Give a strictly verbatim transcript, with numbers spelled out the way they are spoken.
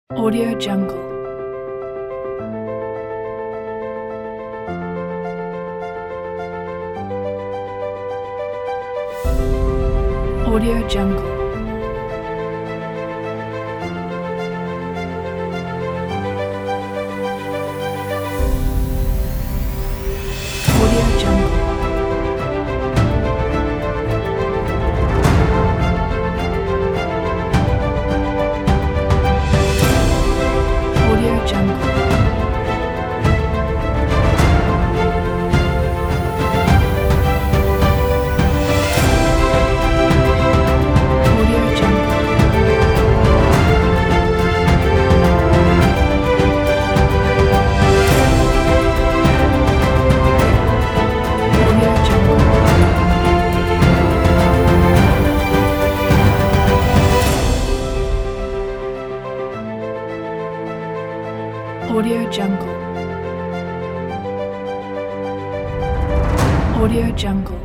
Audio Jungle. Audio Jungle. Audio Jungle. Audio Jungle. Audio Jungle. Audio Jungle. Audio Jungle. Audio Jungle.